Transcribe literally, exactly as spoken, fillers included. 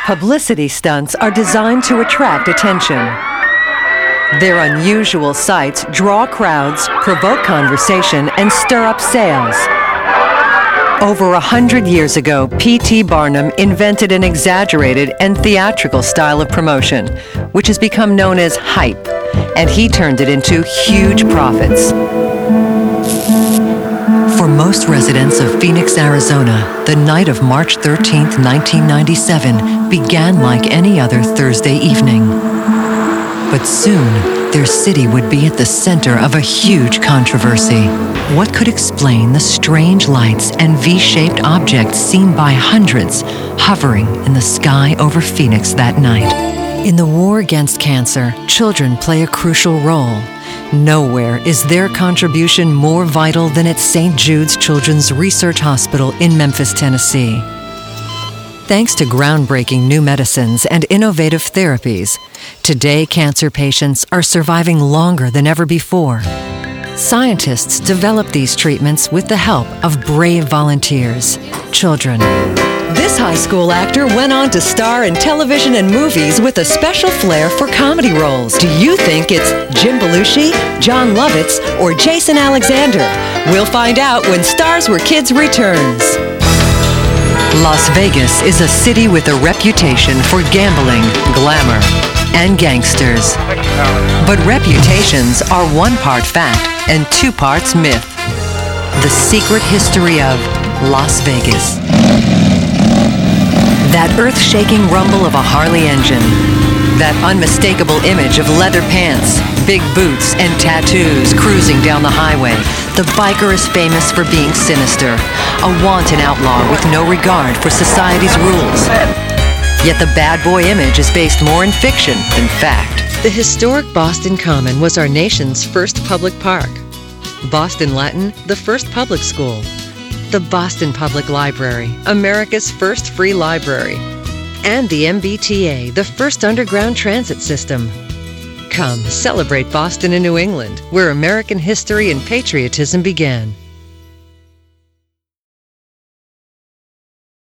Publicity stunts are designed to attract attention. Their unusual sights draw crowds, provoke conversation, and stir up sales. Over a hundred years ago, P T Barnum invented an exaggerated and theatrical style of promotion, which has become known as hype, and he turned it into huge profits. For most residents of Phoenix, Arizona, the night of March thirteenth, nineteen ninety-seven began like any other Thursday evening. But soon, their city would be at the center of a huge controversy. What could explain the strange lights and V-shaped objects seen by hundreds hovering in the sky over Phoenix that night? In the war against cancer, children play a crucial role. Nowhere is their contribution more vital than at Saint Jude's Children's Research Hospital in Memphis, Tennessee. Thanks to groundbreaking new medicines and innovative therapies, today cancer patients are surviving longer than ever before. Scientists develop these treatments with the help of brave volunteers, children. This high school actor went on to star in television and movies with a special flair for comedy roles. Do you think it's Jim Belushi, John Lovitz, or Jason Alexander? We'll find out when Stars Were Kids returns. Las Vegas is a city with a reputation for gambling, glamour, and gangsters. But reputations are one part fact and two parts myth. The secret history of Las Vegas. That earth-shaking rumble of a Harley engine. That unmistakable image of leather pants, big boots, and tattoos cruising down the highway. The biker is famous for being sinister, a wanton outlaw with no regard for society's rules. Yet the bad boy image is based more in fiction than fact. The historic Boston Common was our nation's first public park. Boston Latin, the first public school. The Boston Public Library, America's first free library. And the M B T A, the first underground transit system. Come, celebrate Boston and New England, where American history and patriotism began.